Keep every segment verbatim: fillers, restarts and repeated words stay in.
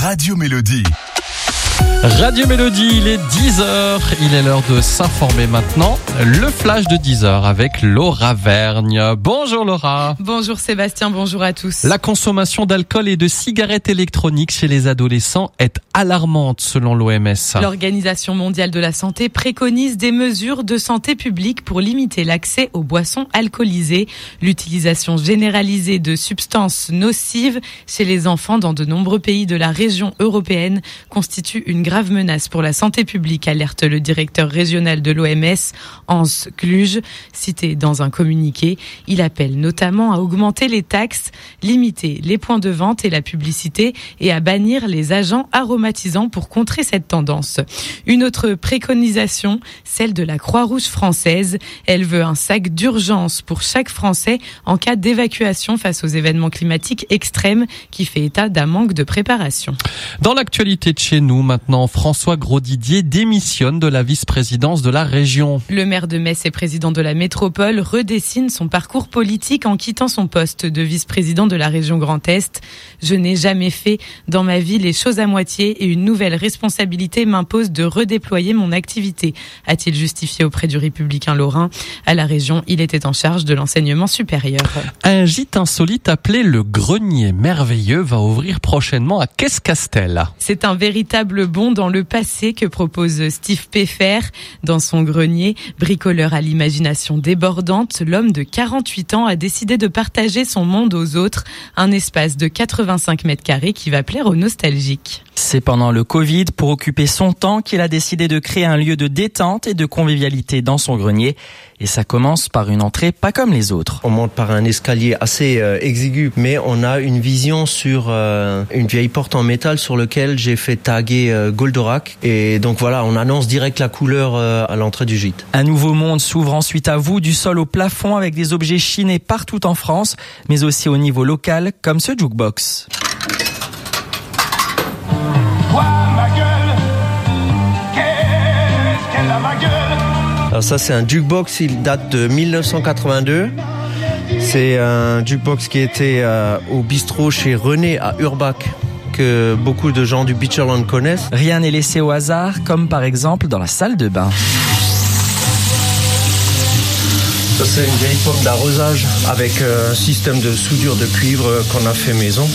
Radio Mélodie. Radio Mélodie, il est dix heures, il est l'heure de s'informer maintenant. Le flash de dix heures avec Laura Vergne. Bonjour Laura. Bonjour Sébastien, bonjour à tous. La consommation d'alcool et de cigarettes électroniques chez les adolescents est alarmante selon l'O M S. L'Organisation mondiale de la santé préconise des mesures de santé publique pour limiter l'accès aux boissons alcoolisées. L'utilisation généralisée de substances nocives chez les enfants dans de nombreux pays de la région européenne constitue une grave menace pour la santé publique, alerte le directeur régional de l'O M S, Hans Kluge, cité dans un communiqué. Il appelle notamment à augmenter les taxes, limiter les points de vente et la publicité et à bannir les agents aromatisants pour contrer cette tendance. Une autre préconisation, celle de la Croix-Rouge française. Elle veut un sac d'urgence pour chaque Français en cas d'évacuation face aux événements climatiques extrêmes qui fait état d'un manque de préparation. Dans l'actualité de chez nous, maintenant, François Grosdidier démissionne de la vice-présidence de la région. Le maire de Metz et président de la métropole redessine son parcours politique en quittant son poste de vice-président de la région Grand Est. Je n'ai jamais fait dans ma vie les choses à moitié et une nouvelle responsabilité m'impose de redéployer mon activité, a-t-il justifié auprès du Républicain lorrain. À la région, il était en charge de l'enseignement supérieur. Un gîte insolite appelé le Grenier Merveilleux va ouvrir prochainement à Caisse-Castel. C'est un véritable bond dans le passé que propose Steve Peffer. Dans son grenier, bricoleur à l'imagination débordante, l'homme de quarante-huit ans a décidé de partager son monde aux autres. Un espace de quatre-vingt-cinq mètres carrés qui va plaire aux nostalgiques. C'est pendant le Covid, pour occuper son temps, qu'il a décidé de créer un lieu de détente et de convivialité dans son grenier. Et ça commence par une entrée pas comme les autres. On monte par un escalier assez euh, exigu, mais on a une vision sur euh, une vieille porte en métal sur laquelle j'ai fait taguer euh, Goldorak. Et donc voilà, on annonce direct la couleur euh, à l'entrée du gîte. Un nouveau monde s'ouvre ensuite à vous, du sol au plafond, avec des objets chinés partout en France, mais aussi au niveau local, comme ce jukebox. Alors ça, c'est un jukebox, il date de dix-neuf cent quatre-vingt-deux. C'est un jukebox qui était euh, au bistrot chez René à Urbach, que beaucoup de gens du Beacherland connaissent. Rien n'est laissé au hasard, comme par exemple dans la salle de bain. Ça, c'est une vieille pomme d'arrosage avec un système de soudure de cuivre qu'on a fait maison.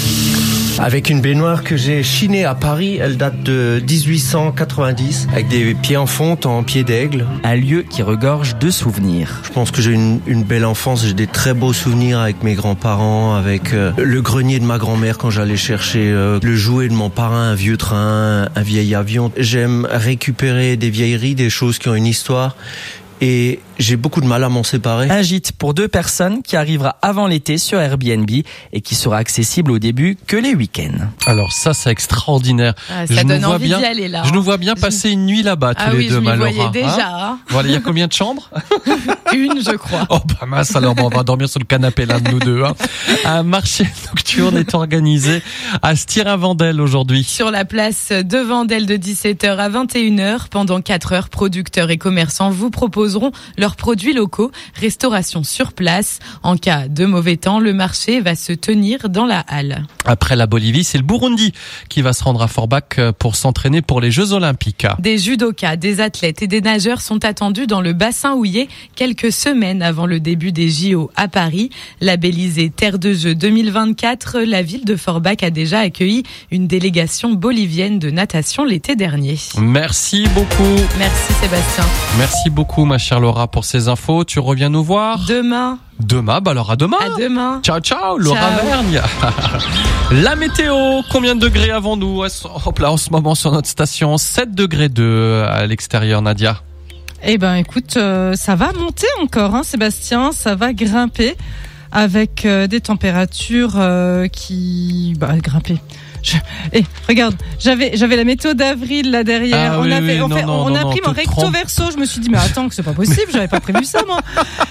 Avec une baignoire que j'ai chinée à Paris, elle date de dix-huit cent quatre-vingt-dix, avec des pieds en fonte en pied d'aigle. Un lieu qui regorge de souvenirs. Je pense que j'ai une, une belle enfance, j'ai des très beaux souvenirs avec mes grands-parents, avec euh, le grenier de ma grand-mère quand j'allais chercher euh, le jouet de mon parrain, un vieux train, un vieil avion. J'aime récupérer des vieilleries, des choses qui ont une histoire. Et j'ai beaucoup de mal à m'en séparer. Un gîte pour deux personnes qui arrivera avant l'été sur Airbnb et qui sera accessible au début que les week-ends. Alors ça, c'est extraordinaire. Ah, ça je donne nous vois envie bien, d'y aller là. Je nous vois bien Je... passer une nuit là-bas tous ah les oui, deux, je m'y Laura. voyais déjà. Hein voilà, il y a combien de chambres? Une, je crois. Oh bah mince, alors on va dormir sur le canapé l'un de nous deux. Hein. Un marché nocturne est organisé à Stirin-Vendel aujourd'hui. Sur la place de Vendel de dix-sept heures à vingt et une heures, pendant quatre heures, producteurs et commerçants vous proposeront leurs produits locaux. Restauration sur place. En cas de mauvais temps, le marché va se tenir dans la halle. Après la Bolivie, c'est le Burundi qui va se rendre à Forbach pour s'entraîner pour les Jeux Olympiques. Des judokas, des athlètes et des nageurs sont attendus dans le bassin houillé quelques semaines avant le début des J O à Paris. Labellisée Terre de Jeux deux mille vingt-quatre, la ville de Forbach a déjà accueilli une délégation bolivienne de natation l'été dernier. Merci beaucoup. Merci Sébastien. Merci beaucoup ma chère Laura pour ces infos. Tu reviens nous voir demain. Demain, bah alors à demain. À demain. Ciao, ciao, Laura ciao. Vergne. La météo, combien de degrés avons-nous Hop là, en ce moment sur notre station? sept degrés deux à l'extérieur, Nadia. Eh ben, écoute, euh, ça va monter encore, hein, Sébastien, ça va grimper avec euh, des températures euh, qui... Bah, grimper... Je... Eh, regarde, j'avais j'avais la météo d'avril là derrière. Ah, on oui, avait, oui, on, non, fait, non, on non, a non, pris mon recto trompe. verso. Je me suis dit mais attends, que c'est pas possible, j'avais pas prévu ça moi.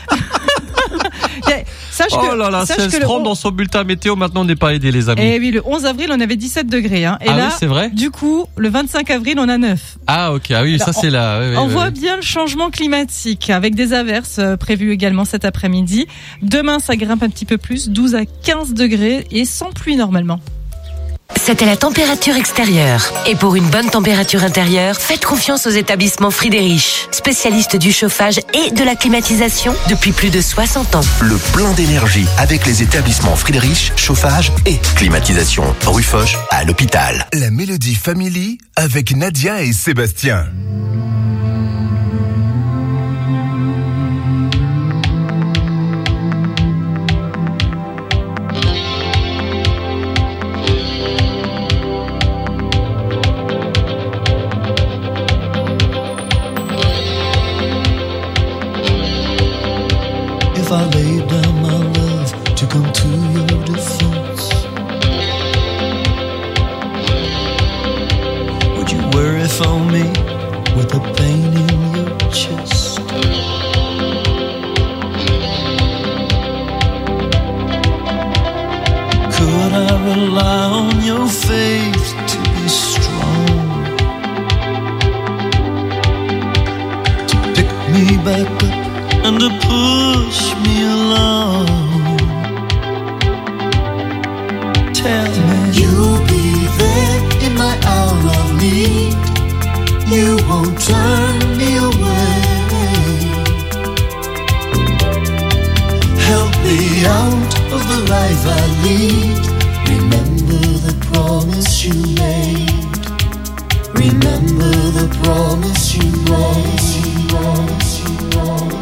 Sache oh que, là là, sache seize trente dans son bulletin météo. Maintenant, on n'est pas aidé, les amis. Eh oui, le onze avril, on avait dix-sept degrés. Hein. Et ah là, oui, c'est vrai. Du coup, le vingt-cinq avril, on a neuf. Ah ok, ah oui, Alors, ça c'est là. Oui, oui, on oui, voit oui. bien le changement climatique avec des averses euh, prévues également cet après-midi. Demain, ça grimpe un petit peu plus, douze à quinze degrés et sans pluie normalement. C'était la température extérieure. Et pour une bonne température intérieure, faites confiance aux établissements Friedrich, spécialistes du chauffage et de la climatisation depuis plus de soixante ans. Le plein d'énergie avec les établissements Friedrich, chauffage et climatisation. Rue Foch à l'hôpital. La Mélodie Family avec Nadia et Sébastien. If I laid down my love to come to your defense, would you worry for me with the pain in your chest? Could I rely on your faith to be strong, to pick me back up and to push me along? Tell me you'll be there in my hour of need. You won't turn me away. Help me out of the life I lead. Remember the promise you made. Remember the promise you made. Promise you made.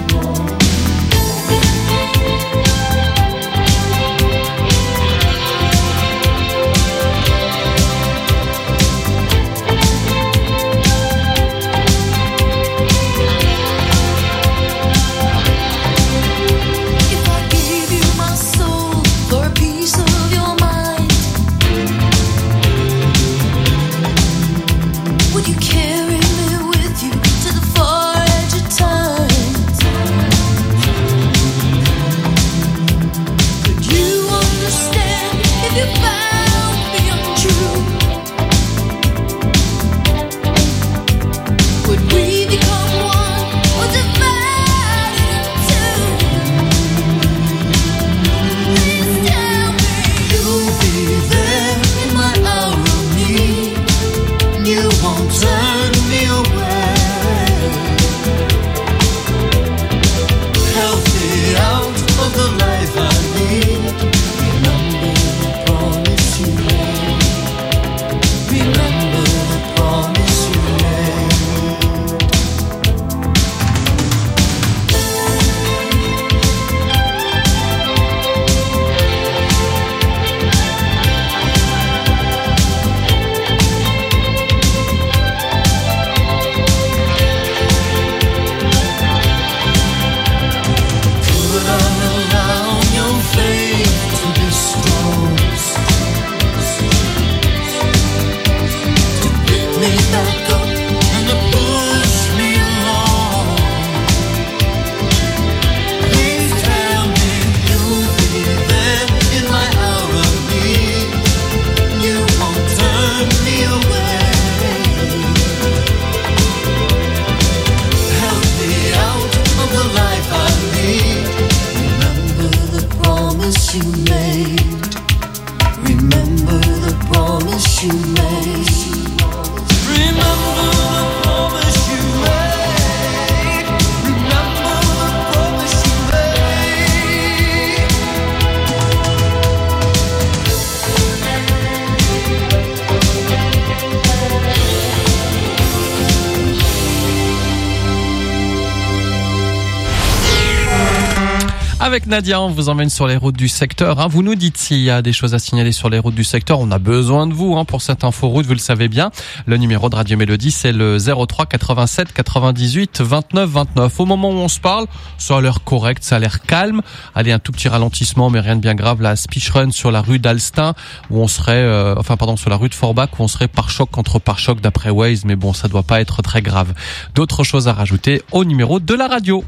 Avec Nadia, on vous emmène sur les routes du secteur. Hein. Vous nous dites s'il y a des choses à signaler sur les routes du secteur. On a besoin de vous hein, pour cette inforoute, vous le savez bien. Le numéro de Radio Mélodie, c'est le zéro trois quatre-vingt-sept quatre-vingt-dix-huit vingt-neuf vingt-neuf. Au moment où on se parle, ça a l'air correct, ça a l'air calme. Allez, un tout petit ralentissement, mais rien de bien grave. La Speech Run sur la rue d'Alstin, où on serait, euh, enfin pardon, sur la rue de Forbach, où on serait par choc contre par choc d'après Waze. Mais bon, ça doit pas être très grave. D'autres choses à rajouter au numéro de la radio.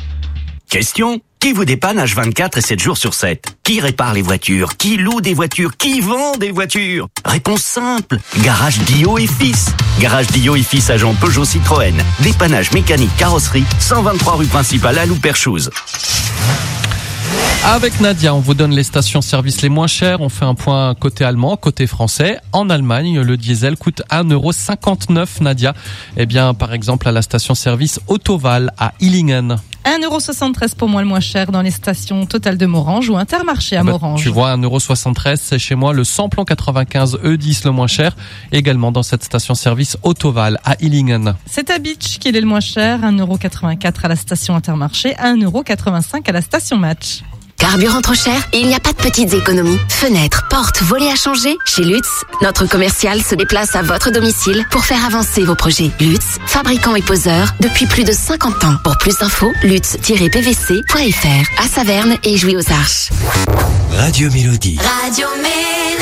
Question: qui vous dépanne H vingt-quatre et sept jours sur sept? Qui répare les voitures? Qui loue des voitures? Qui vend des voitures? Réponse simple: Garage Dio et Fils. Garage Dio et Fils, agent Peugeot Citroën. Dépannage mécanique, carrosserie, cent vingt-trois rue principale à Louperchouse. Avec Nadia, on vous donne les stations-service les moins chères. On fait un point côté allemand, côté français. En Allemagne, le diesel coûte un euro cinquante-neuf, Nadia. Eh bien, par exemple, à la station-service Autoval à Illingen. un euro soixante-treize pour moi le moins cher dans les stations Total de Morange ou Intermarché à Ah bah, Morange. tu vois, un euro soixante-treize, c'est chez moi le samplon quatre-vingt-quinze E dix le moins cher. Également dans cette station-service Autoval à Illingen. C'est à Beach qu'il est le moins cher, un euro quatre-vingt-quatre à la station Intermarché, un euro quatre-vingt-cinq à la station Match. Carburant trop cher? Il n'y a pas de petites économies. Fenêtres, portes, volets à changer? Chez Lutz, notre commercial se déplace à votre domicile pour faire avancer vos projets. Lutz, fabricant et poseur depuis plus de cinquante ans. Pour plus d'infos, lutz tiret p v c point f r à Saverne et Jouy aux Arches. Radio Mélodie. Radio Mélodie.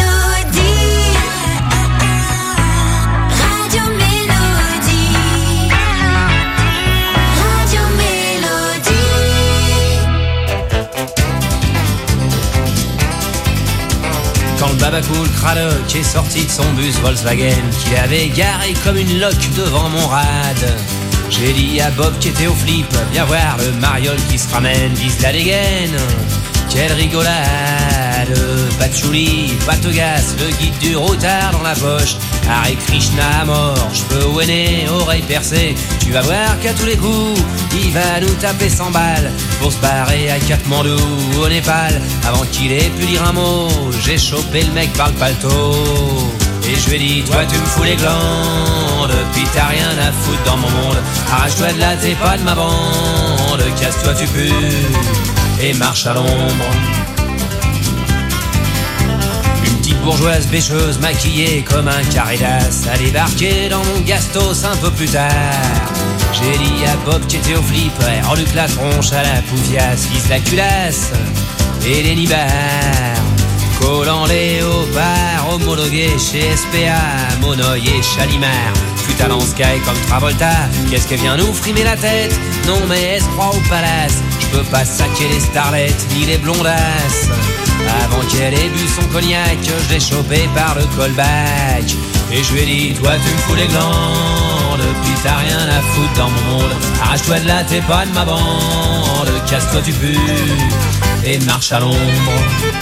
Radio Mélodie. Radio Mélodie. Quand le babacool Cradock est sorti de son bus Volkswagen qu'il avait garé comme une loque devant mon rad, j'ai dit à Bob qui était au flip, viens voir le mariole qui se ramène, vise la dégaine. Quelle rigolade, patchouli, patogas, le guide du routard dans la poche. Hare Krishna à mort, cheveux au nez, oreilles percées. Tu vas voir qu'à tous les coups, il va nous taper cent balles pour se barrer à Katmandou, au Népal. Avant qu'il ait pu dire un mot, j'ai chopé le mec par le paletot. Et je lui ai dit, toi tu me fous les glandes, puis t'as rien à foutre dans mon monde. Arrache-toi de là, t'es pas de ma bande, casse-toi tu pues et marche à l'ombre. Une petite bourgeoise bêcheuse maquillée comme un carré d'as a débarqué dans mon gastos un peu plus tard. J'ai dit à Bob qui était au flip, reluque la tronche à la poufiasse, vise la culasse et les nibards. Collant léopard, homologué chez S P A, Monoï et Chalimard. Putain en Sky comme Travolta, qu'est-ce qu'elle vient nous frimer la tête? Non mais elle se croit au palace, je peux pas saquer les starlettes ni les blondasses. Avant qu'elle ait bu son cognac, je l'ai chopé par le callback. Et je lui ai dit, toi tu me fous les glandes, puis t'as rien à foutre dans mon monde. Arrache-toi de là, t'es pas de ma bande, casse-toi tu pues et marche à l'ombre.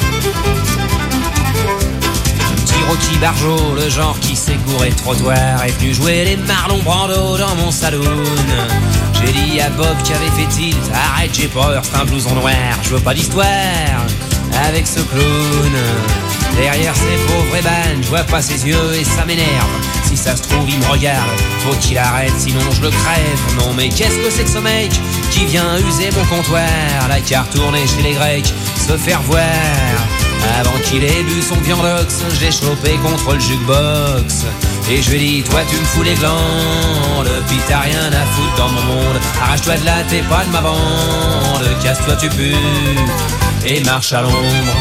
Rocky Barjot, le genre qui s'est gouré de trottoir, est venu jouer les Marlon Brando dans mon saloon. J'ai dit à Bob qui avait fait tilt, arrête j'ai peur, c'est un blouson noir, je veux pas d'histoire avec ce clown. Derrière ces pauvres ébanes, je vois pas ses yeux et ça m'énerve. Si ça se trouve il me regarde, faut qu'il arrête sinon je le crève. Non mais qu'est-ce que c'est que ce mec qui vient user mon comptoir? La carte tournée chez les Grecs, se faire voir. Avant qu'il ait bu son viandox, je l'ai chopé contre le jukebox. Et je lui ai dit, toi tu me fous les glandes, puis t'as rien à foutre dans mon monde. Arrache-toi de là, t'es pas de ma bande, casse-toi tu pues et marche à l'ombre.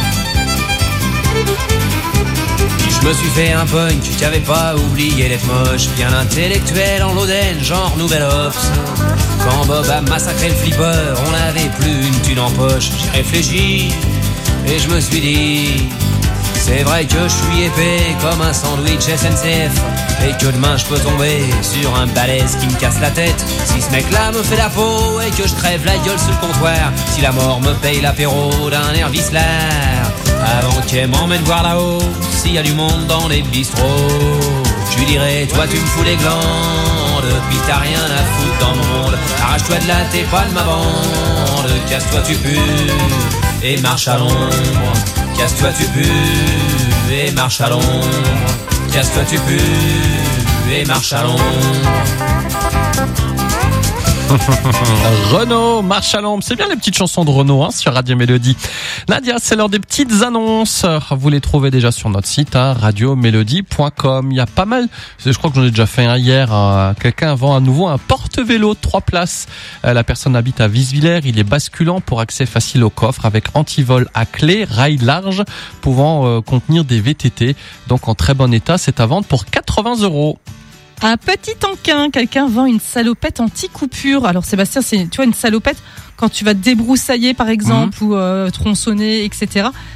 Je me suis fait un punk qui avait pas oublié d'être moche, bien intellectuel en l'Oden, genre Nouvel Ops. Quand Bob a massacré le flipper, on n'avait plus une thune en poche. J'ai réfléchi et je me suis dit, c'est vrai que je suis épais comme un sandwich S N C F, et que demain je peux tomber sur un balèze qui me casse la tête. Si ce mec là me fait la peau et que je crève la gueule sous le comptoir, si la mort me paye l'apéro d'un air vicelard, avant qu'elle m'emmène voir là-haut s'il y a du monde dans les bistrots, je lui dirai, toi tu me fous les glandes, puis t'as rien à foutre dans mon monde. Arrache-toi de là, t'es pas de ma bande, casse-toi tu pues et marche à l'ombre. Casse-toi tu pues et marche à l'ombre. Casse-toi tu pues et marche à l'ombre. Renaud, marche à l'ombre. C'est bien les petites chansons de Renaud hein, sur Radio Mélodie. Nadia, c'est l'heure des petites annonces. Vous les trouvez déjà sur notre site, hein, radio mélodie point com. Il y a pas mal, je crois que j'en ai déjà fait un hier. Hein, quelqu'un vend à nouveau un porte-vélo de trois places. Euh, la personne habite à Visvillers. Il est basculant pour accès facile au coffre avec antivol à clé, rail large, pouvant euh, contenir des V T T. Donc en très bon état, c'est à vendre pour quatre-vingts euros. À Petit-Anquin, quelqu'un vend une salopette anti-coupure. Alors Sébastien, c'est tu vois une salopette quand tu vas te débroussailler par exemple mmh. ou euh, tronçonner, et cetera.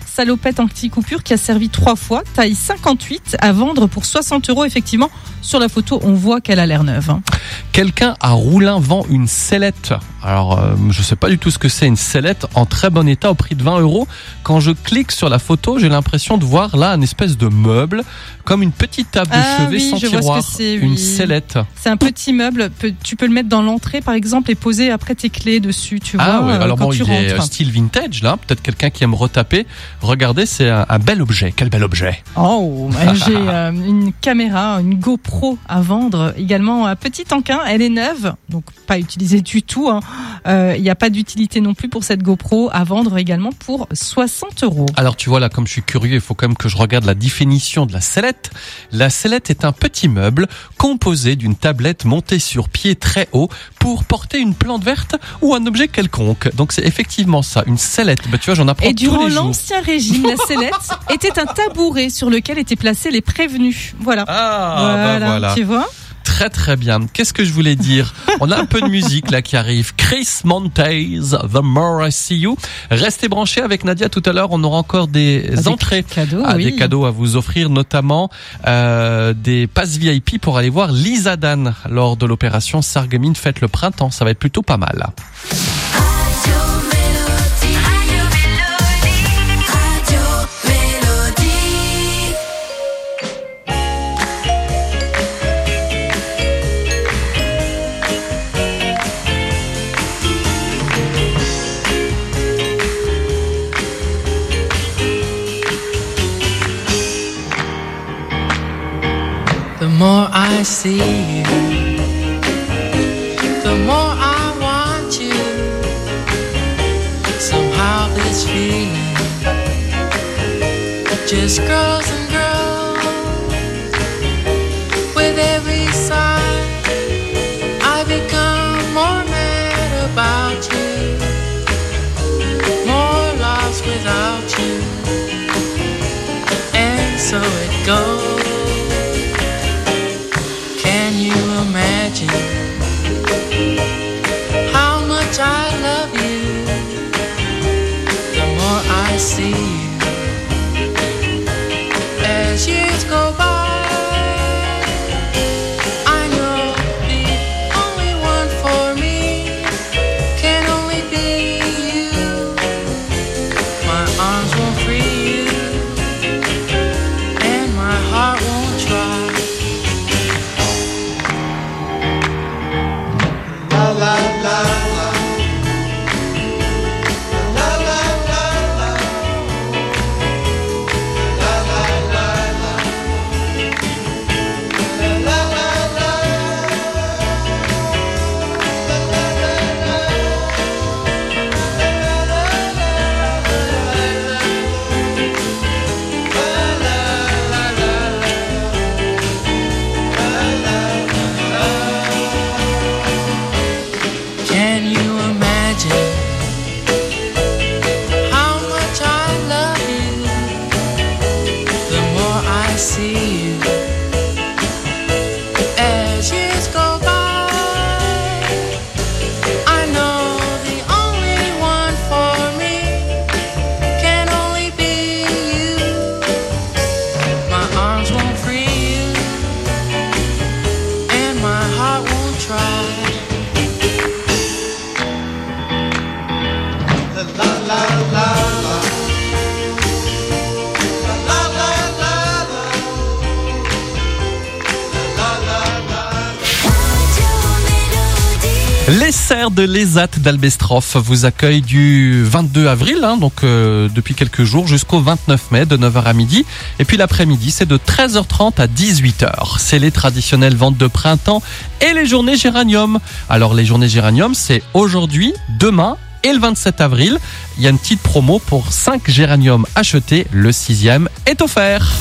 salopette anti-coupure qui a servi trois fois, taille cinquante-huit, à vendre pour soixante euros. Effectivement, sur la photo, on voit qu'elle a l'air neuve. Hein. Quelqu'un à Roulin vend une sellette. Alors, euh, je sais pas du tout ce que c'est une sellette en très bon état au prix de vingt euros. Quand je clique sur la photo, j'ai l'impression de voir là un espèce de meuble, comme une petite table de ah, chevet oui, sans je tiroir. vois ce que c'est, oui. Une sellette. C'est un petit meuble. Tu peux le mettre dans l'entrée, par exemple, et poser après tes clés dessus. Tu ah vois, oui, alors quand bon, tu il est rentres. style vintage là. Peut-être quelqu'un qui aime retaper. Regardez, c'est un, un bel objet. Quel bel objet. Oh, j'ai euh, une caméra, une GoPro à vendre. Également un petit tanquin. Elle est neuve, donc pas utilisée du tout. Il hein. euh, n'y a pas d'utilité non plus pour cette GoPro à vendre également pour soixante euros. Alors tu vois là, comme je suis curieux, il faut quand même que je regarde la définition de la sellette. La sellette est un petit meuble composé d'une tablette montée sur pied très haut pour porter une plante verte ou un objet quelconque. Donc c'est effectivement ça, une sellette. Bah, tu vois, j'en apprends Et tous les jours. Et durant l'Ancien Régime, la sellette était un tabouret sur lequel étaient placés les prévenus. Voilà. Ah, voilà, bah voilà. Tu vois ? Très très bien. Qu'est-ce que je voulais dire? On a un peu de musique là qui arrive. Chris Montez, The More I See You. Restez branchés avec Nadia tout à l'heure. On aura encore des avec entrées, cadeaux, ah, oui. des cadeaux à vous offrir, notamment euh, des passes V I P pour aller voir Lisa Dan lors de l'opération Sarreguemines Fête le Printemps. Ça va être plutôt pas mal. The more I see you, the more I want you. Somehow this feeling just grows and grows. With every sigh, I become more mad about you, more lost without you. And so it goes. Imagine how much I love you. The more I see you, as years go by, I know the only one for me can only be you. My arms won't free you, and my heart won't try. La, la, la. La, la, la, la. La, la, la, la. La, la, la, la. Can you imagine how much I love you? The more I see you, as years go by, I know the only one for me can only be you. My arms won't free you, and my heart won't try. La la la la. La la la la. La la la. Les serres de l'Esat d'Albestroff vous accueillent du vingt-deux avril, hein, donc euh, depuis quelques jours, jusqu'au vingt-neuf mai, de neuf heures à midi. Et puis l'après-midi, c'est de treize heures trente à dix-huit heures. C'est les traditionnelles ventes de printemps et les journées géranium. Alors les journées géranium, c'est aujourd'hui, demain et le vingt-sept avril. Il y a une petite promo pour cinq géraniums achetés. Le sixième est offert.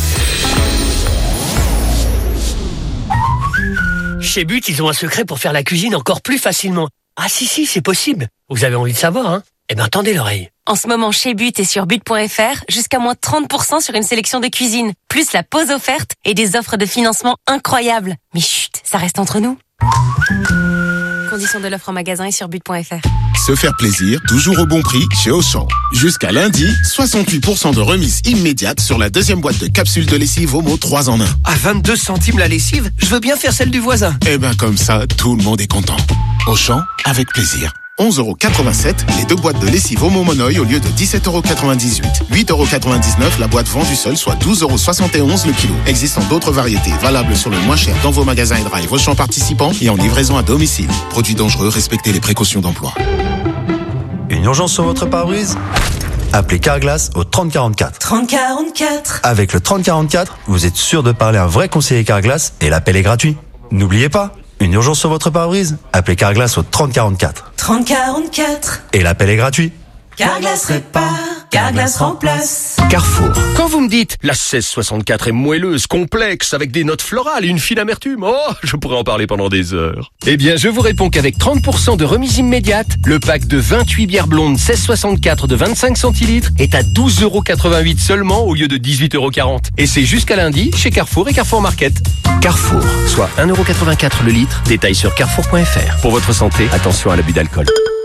Chez But, ils ont un secret pour faire la cuisine encore plus facilement. Ah si, si, c'est possible. Vous avez envie de savoir, hein? Eh ben, tendez l'oreille. En ce moment, chez But et sur but point f r, jusqu'à moins trente pour cent sur une sélection de cuisine, plus la pause offerte et des offres de financement incroyables. Mais chut, ça reste entre nous. Conditions de l'offre en magasin et sur but point f r. Se faire plaisir, toujours au bon prix chez Auchan. Jusqu'à lundi, soixante-huit pour cent de remise immédiate sur la deuxième boîte de capsules de lessive Omo trois en un. À vingt-deux centimes la lessive, je veux bien faire celle du voisin. Eh ben comme ça, tout le monde est content. Auchan, avec plaisir. onze euros quatre-vingt-sept, les deux boîtes de lessive Omo Monoï au lieu de dix-sept euros quatre-vingt-dix-huit. huit euros quatre-vingt-dix-neuf la boîte vendue seule, soit douze euros soixante et onze le kilo. Existant d'autres variétés, valables sur le moins cher dans vos magasins et drive Auchan participants et en livraison à domicile. Produits dangereux, respectez les précautions d'emploi. Une urgence sur votre pare-brise ? Appelez Carglass au trente quarante-quatre. trente quarante-quatre. Avec le trente quarante-quatre, vous êtes sûr de parler à un vrai conseiller Carglass et l'appel est gratuit. N'oubliez pas, une urgence sur votre pare-brise ? Appelez Carglass au trente quarante-quatre. trente quarante-quatre. Et l'appel est gratuit. Carglass répare, Carglass remplace. Carrefour. Quand vous me dites la seize soixante-quatre est moelleuse, complexe, avec des notes florales et une fine amertume, oh, je pourrais en parler pendant des heures. Eh bien, je vous réponds qu'avec trente pour cent de remise immédiate, le pack de vingt-huit bières blondes seize soixante-quatre de vingt-cinq centilitres est à douze euros quatre-vingt-huit seulement au lieu de dix-huit euros quarante. Et c'est jusqu'à lundi chez Carrefour et Carrefour Market. Carrefour, soit un euro quatre-vingt-quatre le litre. Détail sur carrefour point f r. Pour votre santé, attention à l'abus d'alcool.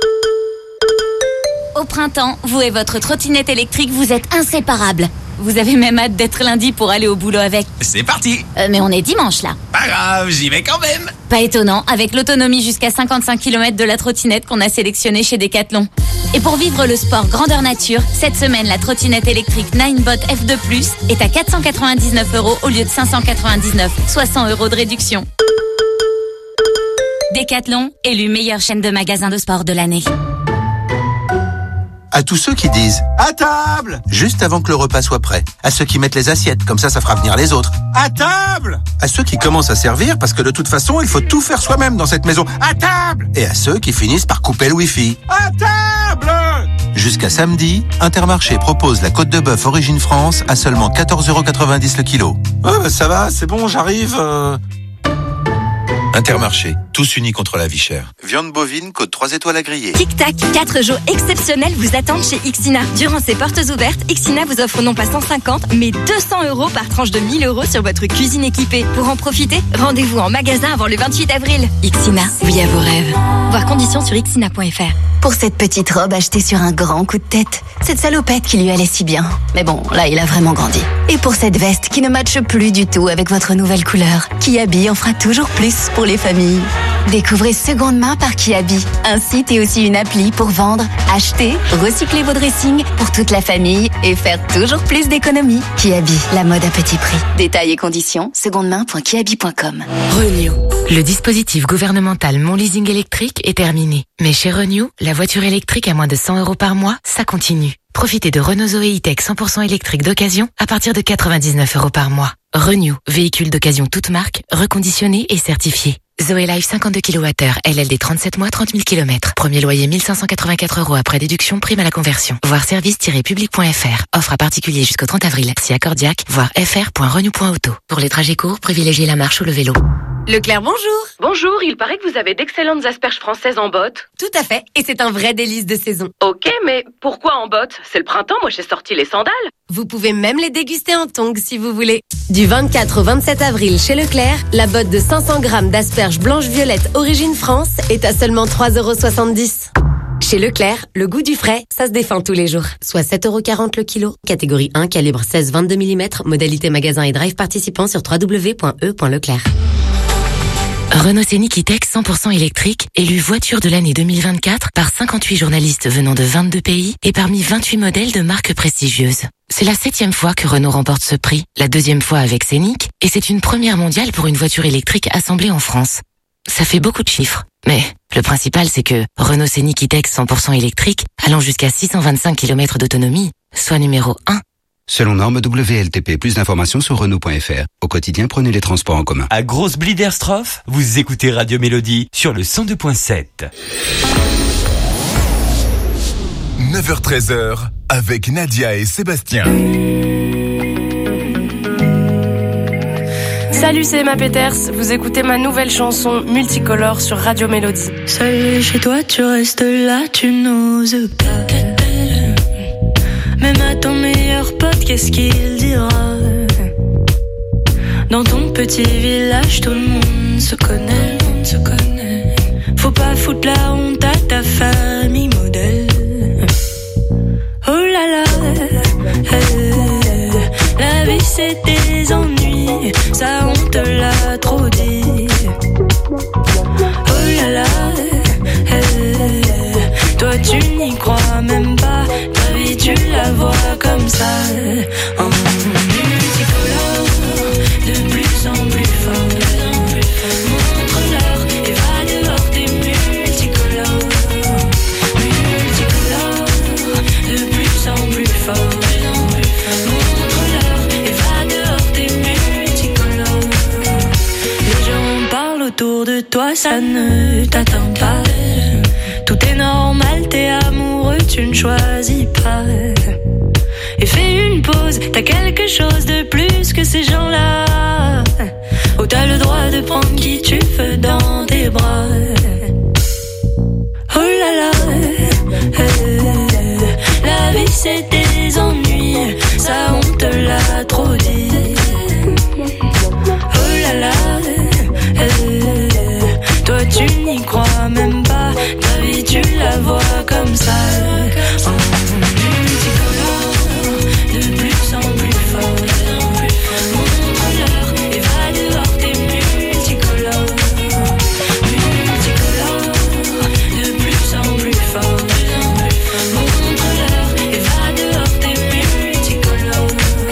Au printemps, vous et votre trottinette électrique, vous êtes inséparables. Vous avez même hâte d'être lundi pour aller au boulot avec. C'est parti. Euh, mais on est dimanche là. Pas grave, j'y vais quand même. Pas étonnant, avec l'autonomie jusqu'à cinquante-cinq kilomètres de la trottinette qu'on a sélectionnée chez Decathlon. Et pour vivre le sport grandeur nature, cette semaine, la trottinette électrique Ninebot F deux plus est à quatre cent quatre-vingt-dix-neuf euros au lieu de cinq cent quatre-vingt-dix-neuf, soit cent euros de réduction. Decathlon, élu meilleure chaîne de magasins de sport de l'année. À tous ceux qui disent « à table !» juste avant que le repas soit prêt. À ceux qui mettent les assiettes, comme ça, ça fera venir les autres. « À table !» À ceux qui commencent à servir, parce que de toute façon, il faut tout faire soi-même dans cette maison. « À table !» Et à ceux qui finissent par couper le wifi. « À table !» Jusqu'à samedi, Intermarché propose la côte de bœuf Origine France à seulement quatorze euros quatre-vingt-dix le kilo. « Oh, bah ça va, c'est bon, j'arrive... Euh... » Intermarché, tous unis contre la vie chère. Viande bovine, côte trois étoiles à griller. Tic Tac, quatre jours exceptionnels vous attendent chez Ixina. Durant ces portes ouvertes, Ixina vous offre non pas cent cinquante, mais deux cents euros par tranche de mille euros sur votre cuisine équipée. Pour en profiter, rendez-vous en magasin avant le vingt-huit avril. Ixina, oui à vos rêves. Voir conditions sur ixina point f r. Pour cette petite robe achetée sur un grand coup de tête, cette salopette qui lui allait si bien. Mais bon, là, il a vraiment grandi. Et pour cette veste qui ne matche plus du tout avec votre nouvelle couleur, Kiabi en fera toujours plus pour les familles. Découvrez Seconde Main par Kiabi, un site et aussi une appli pour vendre, acheter, recycler vos dressings pour toute la famille et faire toujours plus d'économies. Kiabi, la mode à petit prix. Détails et conditions, secondemain point kiabi point com. Renew. Le dispositif gouvernemental Mon Leasing électrique est terminé. Mais chez Renew, la voiture électrique à moins de cent euros par mois, ça continue. Profitez de Renault Zoé E-Tech cent pour cent électrique d'occasion à partir de quatre-vingt-dix-neuf euros par mois. Renew, véhicule d'occasion toute marque, reconditionné et certifié. Zoé Life cinquante-deux kilowattheures, L L D trente-sept mois, trente mille kilomètres. Premier loyer mille cinq cent quatre-vingt-quatre euros après déduction, prime à la conversion. Voir service tiret public point f r. Offre à particulier jusqu'au trente avril. Si accordiaque, voir f r point renew point auto. Pour les trajets courts, privilégiez la marche ou le vélo. Leclerc, bonjour. Bonjour, il paraît que vous avez d'excellentes asperges françaises en botte. Tout à fait, et c'est un vrai délice de saison. Ok, mais pourquoi en botte? C'est le printemps, moi j'ai sorti les sandales. Vous pouvez même les déguster en tongs si vous voulez. Du vingt-quatre au vingt-sept avril chez Leclerc, la botte de cinq cents grammes d'asperges blanches-violettes Origine France est à seulement trois euros soixante-dix. Chez Leclerc, le goût du frais, ça se défend tous les jours. Soit sept euros quarante le kilo. Catégorie un, calibre seize vingt-deux millimètres. Modalité magasin et drive participant sur w w w point e point leclerc. Renault Scénic E-Tech cent pour cent électrique, élu voiture de l'année deux mille vingt-quatre par cinquante-huit journalistes venant de vingt-deux pays et parmi vingt-huit modèles de marques prestigieuses. C'est la septième fois que Renault remporte ce prix, la deuxième fois avec Scénic, et c'est une première mondiale pour une voiture électrique assemblée en France. Ça fait beaucoup de chiffres, mais le principal c'est que Renault Scénic E-Tech cent pour cent électrique, allant jusqu'à six cent vingt-cinq kilomètres d'autonomie, soit numéro un. Selon norme W L T P, plus d'informations sur Renault point f r. Au quotidien, prenez les transports en commun. À Grosse Bliderstroff, vous écoutez Radio Mélodie sur le cent deux point sept. neuf heures treize avec Nadia et Sébastien. Salut, c'est Emma Peters. Vous écoutez ma nouvelle chanson Multicolore sur Radio Mélodie. Seul chez toi, tu restes là, tu n'oses pas. Même à ton meilleur pote, qu'est-ce qu'il dira? Dans ton petit village, tout le monde se connaît, se connaît. Faut pas foutre la honte à ta famille modèle. Oh là là, euh, la vie c'est des ennuis, ça on te l'a trop dit. Oh là là, euh, toi tu n'y crois même pas, ta vie tu la vois comme ça. En multicolore, de plus en plus fort. Montre-leur et va dehors tes multicolores. Multicolores, de plus en plus fort. Montre-leur et va dehors tes multicolores. Les gens parlent autour de toi, ça ne t'atteint pas. Tout est normal, t'es amoureux, tu ne choisis pas. Et fais une pause, t'as quelque chose de plus que ces gens-là. Oh, t'as le droit de prendre qui tu veux dans tes bras. Oh là là, euh, la vie c'est des ennuis, ça on te l'a trop dit. Oh là là, euh, toi tu n'y crois même pas, ta vie tu la vois comme ça. En multicolore, de plus en plus fort. Montre-leur et va dehors tes multicolores. Multicolores, de plus en plus fort. Montre-leur et va dehors tes multicolores.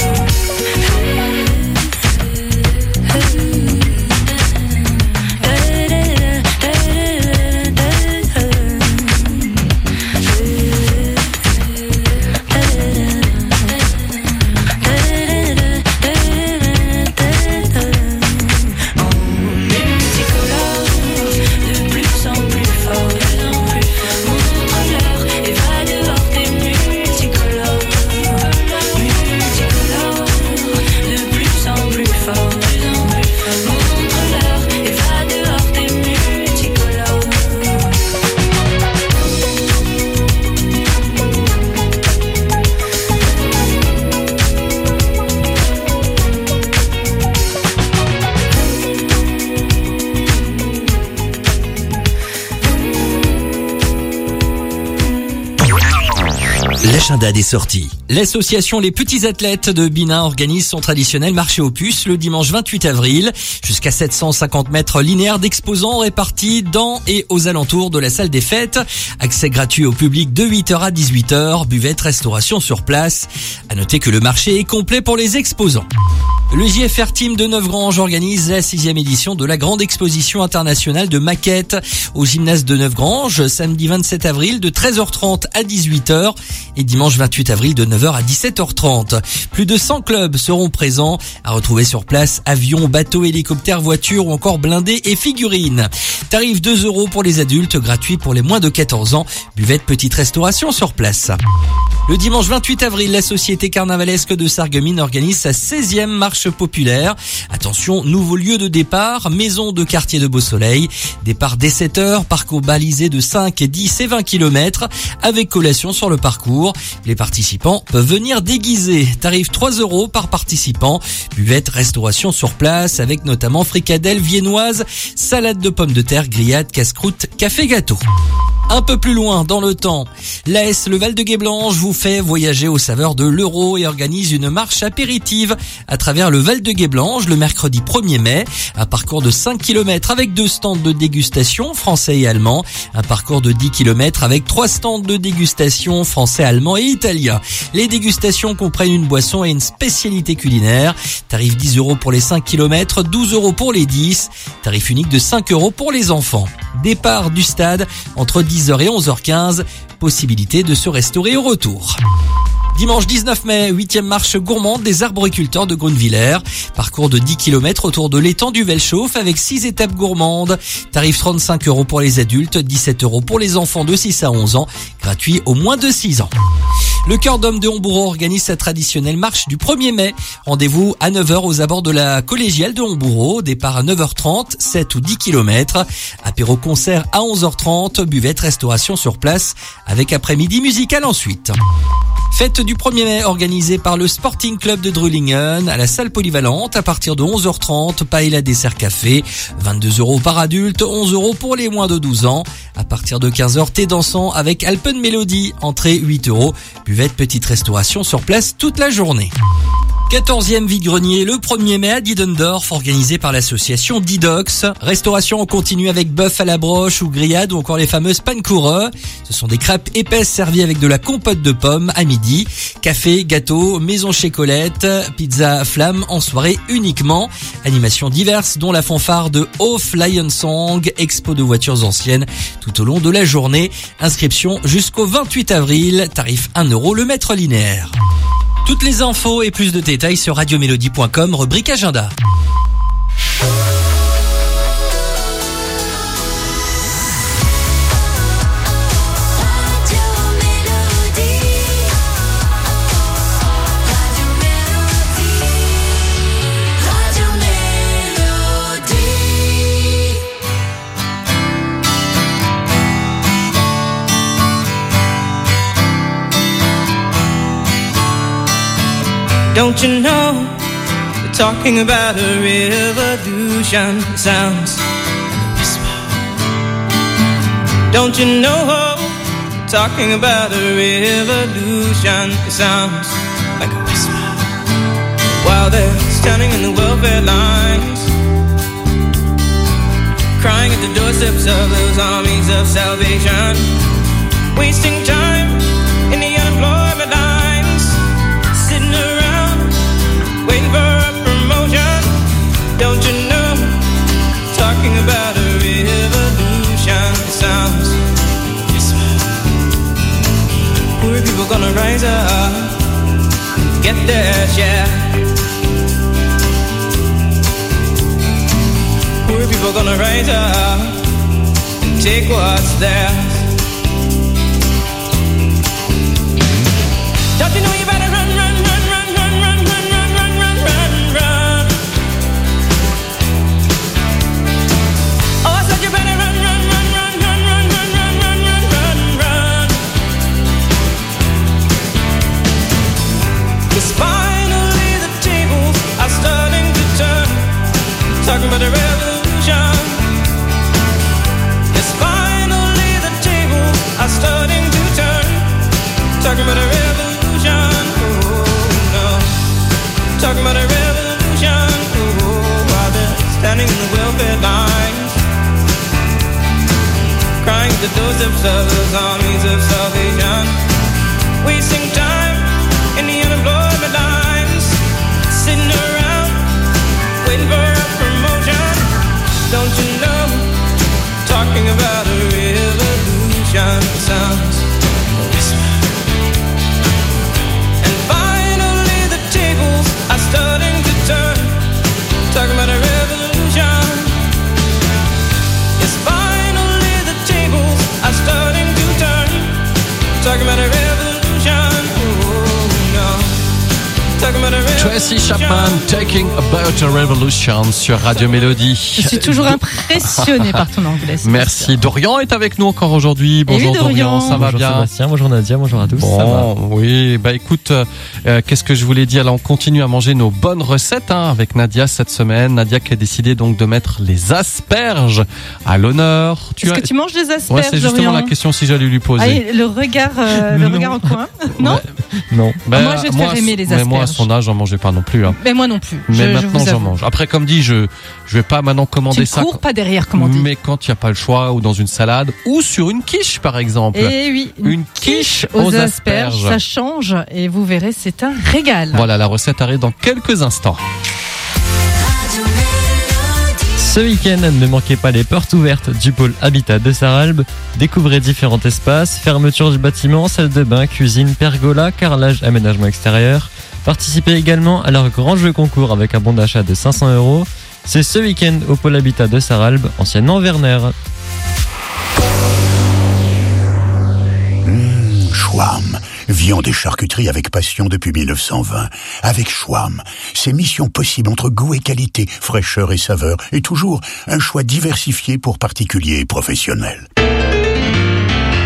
L'agenda des sorties. L'association Les Petits Athlètes de Binin organise son traditionnel marché aux puces le dimanche vingt-huit avril. Jusqu'à sept cent cinquante mètres linéaires d'exposants répartis dans et aux alentours de la salle des fêtes. Accès gratuit au public de huit heures à dix-huit heures. Buvette, restauration sur place. À noter que le marché est complet pour les exposants. Le J F R Team de Neuvgrange organise la sixième édition de la grande exposition internationale de maquettes au gymnase de Neuvgrange, samedi vingt-sept avril de treize heures trente à dix-huit heures et dimanche vingt-huit avril de neuf heures à dix-sept heures trente. Plus de cent clubs seront présents, à retrouver sur place avions, bateaux, hélicoptères, voitures ou encore blindés et figurines. Tarif deux euros pour les adultes, gratuit pour les moins de quatorze ans. Buvette, petite restauration sur place. Le dimanche vingt-huit avril, la Société carnavalesque de Sarreguemines organise sa seizième marche populaire. Attention, nouveau lieu de départ, maison de quartier de Beau-Soleil. Départ dès sept heures, parcours balisé de cinq, dix et vingt kilomètres avec collation sur le parcours. Les participants peuvent venir déguisés. Tarif trois euros par participant. Buvette, restauration sur place avec notamment fricadelles viennoises, salade de pommes de terre, grillade, casse-croûte, café gâteau. Un peu plus loin dans le temps, l'A S Le Val-de-Guéblange vous fait voyager aux saveurs de l'Euro et organise une marche apéritive à travers le Val-de-Guéblange le mercredi premier mai. Un parcours de cinq kilomètres avec deux stands de dégustation français et allemand. Un parcours de dix kilomètres avec trois stands de dégustation français, allemand et italien. Les dégustations comprennent une boisson et une spécialité culinaire. Tarif dix euros pour les cinq kilomètres, douze euros pour les dix. Tarif unique de cinq euros pour les enfants. Départ du stade entre dix heures et onze heures quinze. Possibilité de se restaurer au retour. Dimanche dix-neuf mai, huitième marche gourmande des arboriculteurs de Grunewiller. Parcours de dix kilomètres autour de l'étang du Velchauffe avec six étapes gourmandes. Tarif trente-cinq euros pour les adultes, dix-sept euros pour les enfants de six à onze ans. Gratuit au moins de six ans. Le Cœur d'Homme de Hombourg organise sa traditionnelle marche du premier mai. Rendez-vous à neuf heures aux abords de la collégiale de Hombourg. Départ à neuf heures trente, sept ou dix kilomètres. Apéro concert à onze heures trente. Buvette, restauration sur place avec après-midi musical ensuite. Fête du premier mai organisée par le Sporting Club de Drulingen à la salle polyvalente à partir de onze heures trente. Paella dessert café, vingt-deux euros par adulte, onze euros pour les moins de douze ans. À partir de quinze heures, thé dansant avec Alpen Melody, entrée huit euros. Buvette, petite restauration sur place toute la journée. quatorzième vide-grenier le premier mai à Diedendorf, organisé par l'association Didox. Restauration en continu avec bœuf à la broche ou grillade ou encore les fameuses Pannkuchen. Ce sont des crêpes épaisses servies avec de la compote de pommes à midi. Café, gâteau, maison chez Colette, pizza flamme en soirée uniquement. Animations diverses dont la fanfare de Hof Lion Song, expo de voitures anciennes tout au long de la journée. Inscription jusqu'au vingt-huit avril, tarif un euro le mètre linéaire. Toutes les infos et plus de détails sur radiomélodie point com, rubrique agenda. Don't you know, we're talking about a revolution. It sounds like a whisper. Don't you know, we're talking about a revolution. It sounds like a whisper. While they're standing in the welfare lines, crying at the doorsteps of those armies of salvation, wasting time in the unemployment lines, sitting around waiting for a promotion. Don't you know, talking about a revolution sounds whisper. Poor people gonna rise up, get their share. Poor people gonna rise up and take what's theirs. Don't you know you better run, run, run, run, run, run, run, run, run, run, run, run. Oh, I said you better run, run, run, run, run, run, run, run, run, run, run, run. 'Cause finally the tables are starting to turn. Talking about a revolution. Yes, finally the tables are starting to turn. Talking about a revolution. Talking about a revolution, oh, while they're standing in the welfare lines, crying at the doorsteps of those armies of salvation, wasting time in the unemployment lines, sitting around waiting for a promotion. Don't you know, talking about a revolution sounds like a whisper. Are starting to turn, talking about a revolution. Yes, finally the tables are starting to turn, talking about a revolution. Oh no, talking about a revolution. Tracy Chapman, Talking About a Revolution sur Radio Mélodie. Je suis toujours impressionné par ton anglais. Merci. Dorian est avec nous encore aujourd'hui. Bonjour oui, Dorian. Dorian, ça va bonjour bien? Sébastien, bonjour Nadia, bonjour à tous. Bon, ça va. oui, bah écoute, euh, qu'est-ce que je voulais dire? Là, on continue à manger nos bonnes recettes hein, avec Nadia cette semaine. Nadia qui a décidé donc de mettre les asperges à l'honneur. Tu Est-ce as... que tu manges des asperges? Ouais, c'est justement Dorian. La question si j'allais lui poser. Allez, le regard, euh, le regard en coin. Non. Non. Bah, moi, je vais te moi, faire aimer les asperges. Mais moi, à son âge, j'en mangeais pas non plus. Hein. Mais moi non plus. Mais je, maintenant, je j'en mange. Après, comme dit, je je vais pas maintenant commander tu ça. Tu cours pas derrière commander. Mais quand il y a pas le choix, ou dans une salade, ou sur une quiche, par exemple. Et oui, une, une quiche aux, aux asperges. asperges. Ça change et vous verrez, c'est un régal. Voilà, la recette arrive dans quelques instants. Ce week-end, ne manquez pas les portes ouvertes du pôle Habitat de Sarralbe. Découvrez différents espaces, fermeture du bâtiment, salle de bain, cuisine, pergola, carrelage, aménagement extérieur. Participez également à leur grand jeu concours avec un bon d'achat de cinq cents euros. C'est ce week-end au pôle Habitat de Sarralbe, anciennement Werner. Mmh, Schwam. Viande et charcuterie avec passion depuis mille neuf cent vingt. Avec Schwam, c'est mission possible entre goût et qualité, fraîcheur et saveur, et toujours un choix diversifié pour particuliers et professionnels.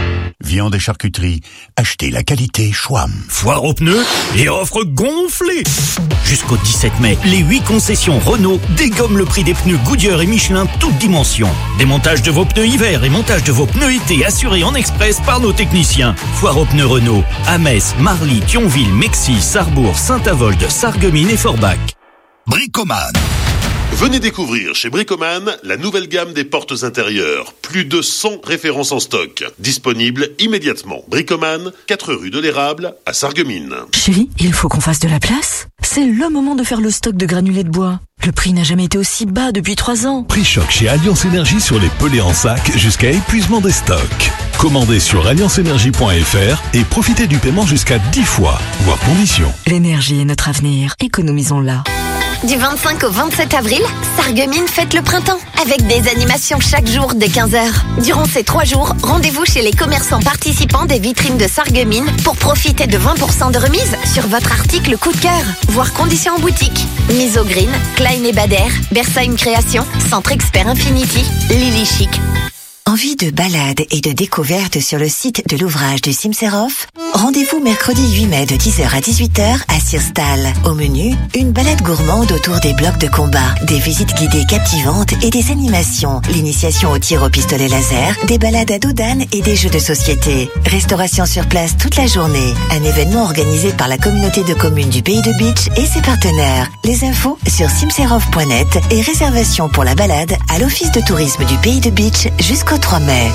Viande et charcuterie, achetez la qualité Schwam. Foire aux pneus et offre gonflée. Jusqu'au dix-sept mai, les huit concessions Renault dégomment le prix des pneus Goodyear et Michelin toutes dimensions. Démontage de vos pneus hiver et montage de vos pneus été assurés en express par nos techniciens. Foire aux pneus Renault à Metz, Marly, Thionville, Mexy, Sarrebourg, Saint-Avold, Sarreguemines et Forbach. Bricoman. Venez découvrir chez Bricoman la nouvelle gamme des portes intérieures. Plus de cent références en stock. Disponibles immédiatement. Bricoman, quatre rue de l'Érable à Sarreguemines. Chérie, il faut qu'on fasse de la place. C'est le moment de faire le stock de granulés de bois. Le prix n'a jamais été aussi bas depuis trois ans. Prix choc chez Alliance Énergie sur les pellets en sac jusqu'à épuisement des stocks. Commandez sur alliance énergie point f r et profitez du paiement jusqu'à dix fois, voire conditions. L'énergie est notre avenir. Économisons-la. Du vingt-cinq au vingt-sept avril, Sarreguemines fête le printemps avec des animations chaque jour dès quinze heures. Durant ces trois jours, rendez-vous chez les commerçants participants des vitrines de Sarreguemines pour profiter de vingt pour cent de remise sur votre article coup de cœur. Voir conditions en boutique. Miso Green, Klein et Bader, Bersheim Création, Centre Expert Infinity, Lily Chic. Envie de balade et de découverte sur le site de l'ouvrage du Cimserhof? Rendez-vous mercredi huit mai de dix heures à dix-huit heures à Sirstal. Au menu, une balade gourmande autour des blocs de combat, des visites guidées captivantes et des animations. L'initiation au tir au pistolet laser, des balades à dos d'âne et des jeux de société. Restauration sur place toute la journée. Un événement organisé par la communauté de communes du Pays de Beach et ses partenaires. Les infos sur cimserhof point net et réservation pour la balade à l'Office de tourisme du Pays de Beach jusqu'au trois mai.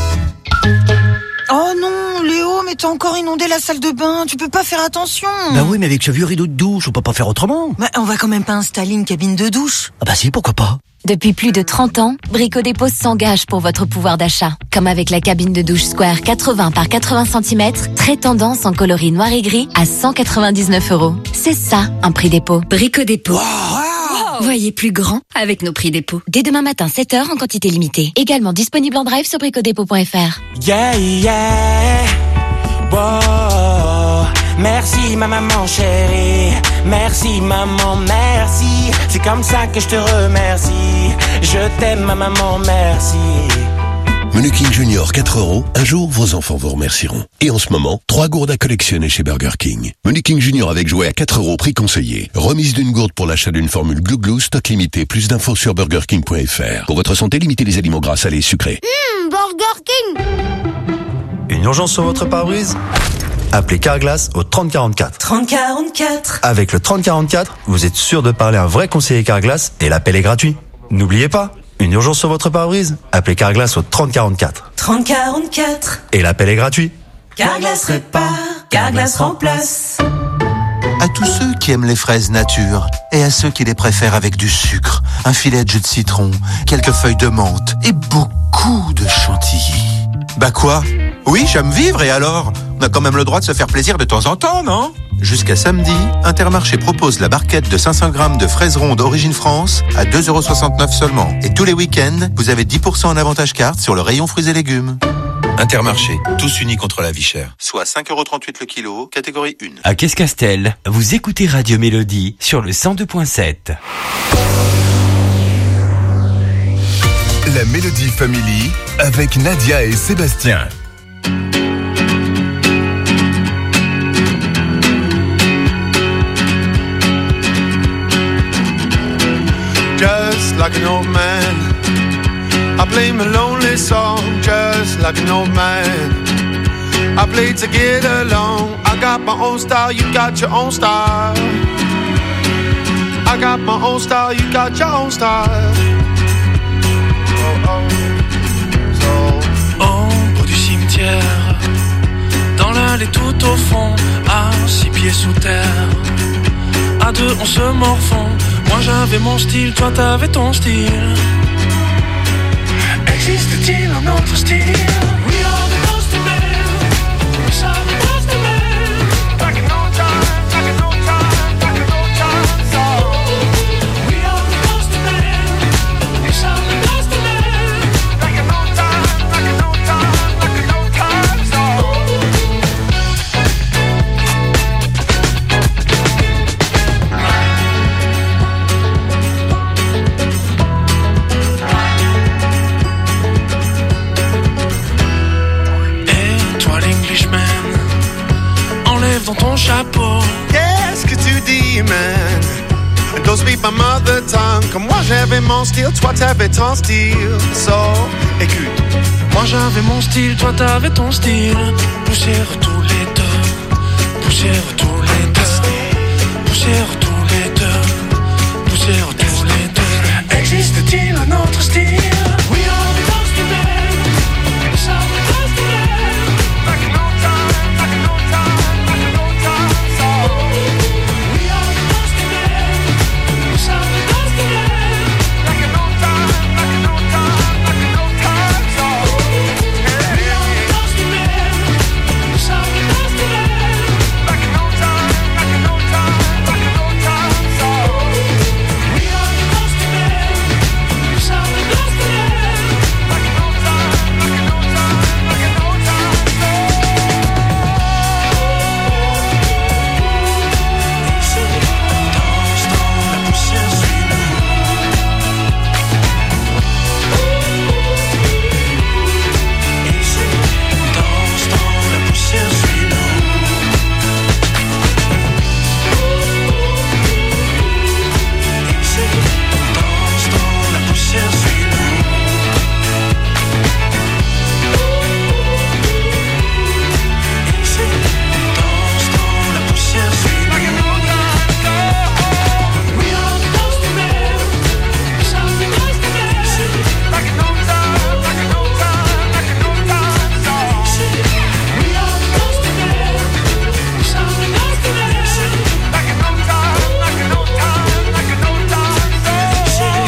Oh non, Léo, mais t'as encore inondé la salle de bain, tu peux pas faire attention. Bah oui, mais avec ce vieux rideau de douche, on peut pas faire autrement. Bah on va quand même pas installer une cabine de douche. Ah bah si, pourquoi pas. Depuis plus de trente ans, Brico Dépôt s'engage pour votre pouvoir d'achat. Comme avec la cabine de douche Square quatre-vingts par quatre-vingts centimètres, très tendance en coloris noir et gris à cent quatre-vingt-dix-neuf euros. C'est ça, un prix dépôt. Brico Dépôt. Wow. Voyez plus grand avec nos prix dépôt. Dès demain matin, sept heures en quantité limitée. Également disponible en drive sur bricodépôt point f r. Yeah, yeah. Wow. Merci ma maman chérie. Merci maman, merci. C'est comme ça que je te remercie. Je t'aime ma maman, merci. Menu King Junior quatre euros. Un jour, vos enfants vous remercieront. Et en ce moment, trois gourdes à collectionner chez Burger King. Menu King Junior avec jouet à quatre euros, prix conseillé. Remise d'une gourde pour l'achat d'une formule Glou Glou, stock limité. Plus d'infos sur burger king point f r. Pour votre santé, limitez les aliments gras, salés et sucrés. Mmh, Burger King. Une urgence sur votre pare-brise? Appelez Carglass au trente quarante-quatre. trente quarante-quatre. Avec le trente quarante-quatre, vous êtes sûr de parler à un vrai conseiller Carglass et l'appel est gratuit. N'oubliez pas, une urgence sur votre pare-brise? Appelez Carglass au trente quarante-quatre. trente quarante-quatre. Et l'appel est gratuit. Carglass répare, Carglass remplace. À tous ceux qui aiment les fraises nature et à ceux qui les préfèrent avec du sucre, un filet de jus de citron, quelques feuilles de menthe et beaucoup de chantilly. Bah quoi? Oui, j'aime vivre et alors? On a quand même le droit de se faire plaisir de temps en temps, non? Jusqu'à samedi, Intermarché propose la barquette de cinq cents grammes de fraises rondes Origine France à deux euros soixante-neuf seulement. Et tous les week-ends, vous avez dix pour cent en avantage carte sur le rayon fruits et légumes. Intermarché, tous unis contre la vie chère. Soit cinq euros trente-huit le kilo, catégorie un. À Caisse-Castel, vous écoutez Radio Mélodie sur le cent deux point sept. La Mélodie Family avec Nadia et Sébastien. Just like an old man, I play my lonely song. Just like an old man, I play to get along. I got my own style, you got your own style. I got my own style, you got your own style. Oh, oh. So. Au bout du cimetière, dans l'allée tout au fond, à six pieds sous terre, à deux on se morfond. Moi j'avais mon style, toi t'avais ton style. Existe-t-il un autre style? We are the Ghost Men, we are the Ghost Men. Back in no time, back in no time, back in no time, so. We are the Ghost Men, we are the Ghost Men. Back in no time, back in no time, back in no time, so. dans ton chapeau. Qu'est-ce que tu dis, man? Don't speak my mother tongue. Comme moi j'avais mon style, toi t'avais ton style. So, écoute. Moi j'avais mon style, toi t'avais ton style. Poussière tous les deux, poussière tous les deux, poussière tous les deux, poussière tous les deux. Existe-t-il un autre style? We are the dusty men, we shall the dusty men. Like an old time, like an old time, like an old time song. We are the dusty men, we shall the dusty men. Like an old time, like an old time, like an old time song. We are the dusty men, we shall the dusty men. Like an old time, like an old time, like an old time song. We are the dusty men, we shall the dusty men. Like an old time, like an old time, like an old time song. Ici, danse dans la poussière, suis-nous. Ici, danse dans la poussière, suis-nous. Ici, danse dans la poussière, suis-nous. Ici, danse dans la poussière, suis-nous. We are the dusty men, we shall the dusty men. Like an old time, like an old time, like an old time song. We are the dusty men, we shall the dusty men. Like an old time, like an old time, like an old time song.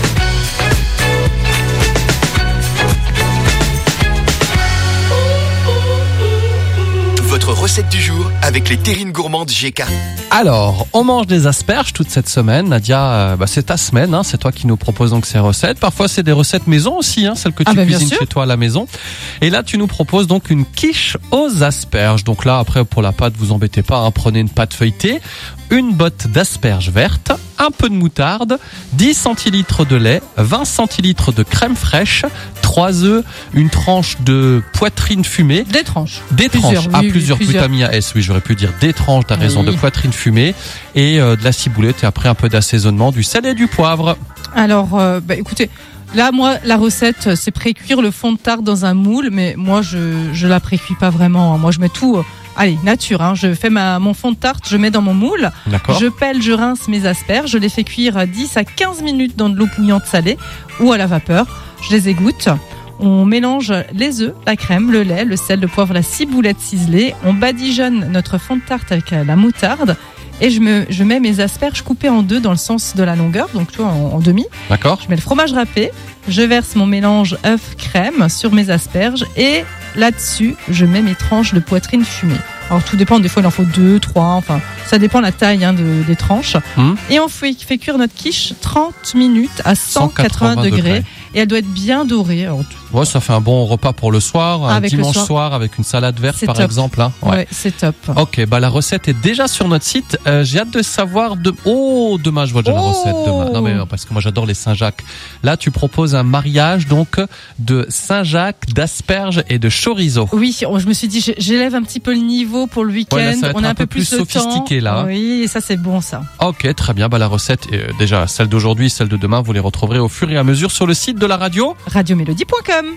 Votre recette du jour avec les terrines gourmandes G K. Alors, on mange des asperges toute cette semaine. Nadia, euh, bah, c'est ta semaine, hein, c'est toi qui nous proposes donc ces recettes. Parfois, c'est des recettes maison aussi, hein, celles que tu Ah bah, bien cuisines sûr. chez toi à la maison. Et là, tu nous proposes donc une quiche aux asperges. Donc là, après, pour la pâte, vous embêtez pas, hein, prenez une pâte feuilletée, une botte d'asperges vertes, un peu de moutarde, dix centilitres de lait, vingt centilitres de crème fraîche, trois œufs, une tranche de poitrine fumée. Des tranches. Des Plusieurs, tranches, oui, ah oui, plusieurs, plusieurs. plus t'as mis un S, oui j'aurais pu dire des tranches, t'as raison, Oui. de poitrine fumée et euh, de la ciboulette et après un peu d'assaisonnement, du sel et du poivre. Alors, euh, bah, écoutez, là, moi, la recette, c'est pré-cuire le fond de tarte dans un moule, mais moi, je je la pré-cuis pas vraiment. hein. Moi, je mets tout, euh, allez, nature. Hein. Je fais ma mon fond de tarte, je mets dans mon moule. D'accord. Je pèle, je rince mes asperges, je les fais cuire dix à quinze minutes dans de l'eau bouillante salée ou à la vapeur. Je les égoutte. On mélange les œufs, la crème, le lait, le sel, le poivre, la ciboulette ciselée. On badigeonne notre fond de tarte avec euh, la moutarde. Et je, me, je mets mes asperges coupées en deux dans le sens de la longueur, donc tu vois, en, en demi. D'accord. Je mets le fromage râpé, je verse mon mélange œuf-crème sur mes asperges et là-dessus, je mets mes tranches de poitrine fumée. Alors tout dépend, des fois il en faut deux, trois, enfin ça dépend la taille hein, de, des tranches. Mmh. Et on fait, fait cuire notre quiche trente minutes à cent quatre-vingts degrés. degrés. Et elle doit être bien dorée. Alors, Ouais, ça fait un bon repas pour le soir, un Avec le dimanche soir. soir avec une salade verte C'est par top. exemple. Hein. ouais, c'est top. Ok, bah la recette est déjà sur notre site. Euh, j'ai hâte de savoir de. Oh, demain je vois déjà Oh. la recette demain. Non mais euh, parce que moi j'adore les Saint-Jacques. Là, tu proposes un mariage donc de Saint-Jacques, d'asperges et de chorizo. Oui, on- je me suis dit, je- j'élève un petit peu le niveau pour le week-end. Ouais, là, ça va être on a un un peu peu plus plus, de sophistiqué, temps. là. Oui, et ça c'est bon ça. Ok, très bien. Bah la recette, est, euh, déjà celle d'aujourd'hui, celle de demain, vous les retrouverez au fur et à mesure sur le site de la radio. radiomélodie point com.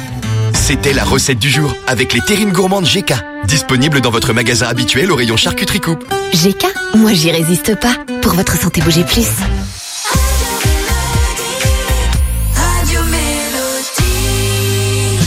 C'était la recette du jour avec les terrines gourmandes G K. Disponible dans votre magasin habituel au rayon charcuterie coupe. G K, moi j'y résiste pas. Pour votre santé, bougez plus. Radio Mélodie.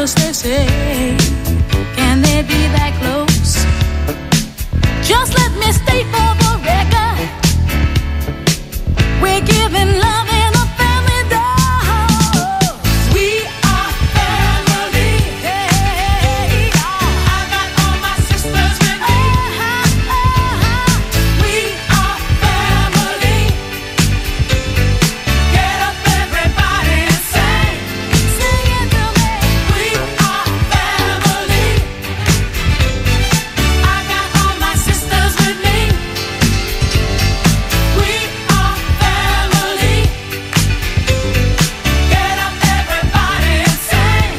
just they say, can they be that close? Just let me state for the record, we're giving love in a family dose. We are family. Hey, I got all my sisters with me. We are family. Get up everybody and sing. Sing it to me. We are family. I got all my sisters with me. We are family. Get up everybody and sing.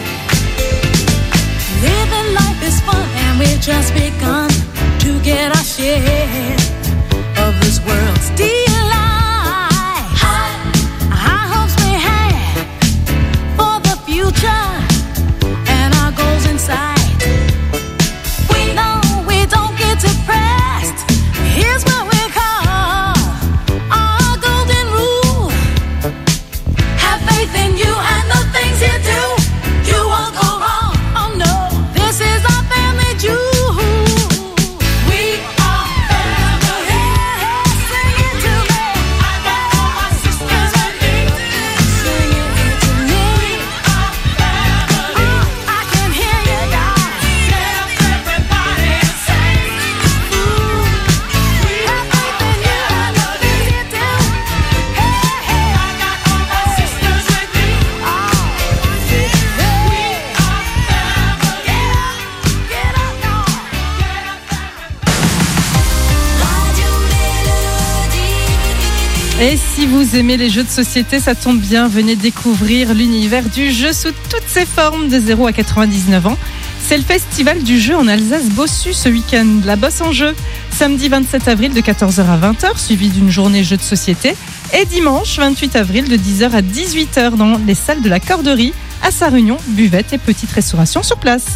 Living life is fun and we've just begun to get our share of this world's delight. High, high hopes we have for the future and our goals in sight. We know we don't get depressed. Here's what we call our golden rule. Have faith in you and the things you do. You won't go wrong. Oh no, this is our family jewel. We are family. Sing it to me. I got all my sisters with me. Sing it to me. We are family. I can hear you, y'all. Get up everybody and sing. We have faith in you and the things you do. Hey, hey, I got all my sisters with me. Oh, we are family. Get up, get up, y'all. Et si vous aimez les jeux de société, ça tombe bien, venez découvrir l'univers du jeu sous toutes ses formes de zéro à quatre-vingt-dix-neuf ans. C'est le festival du jeu en Alsace-Bossu ce week-end, la Bosse en jeu. Samedi vingt-sept avril de quatorze heures à vingt heures, suivi d'une journée jeux de société. Et dimanche vingt-huit avril de dix heures à dix-huit heures dans les salles de la Corderie, à Sarre-Union, buvette et petite restauration sur place.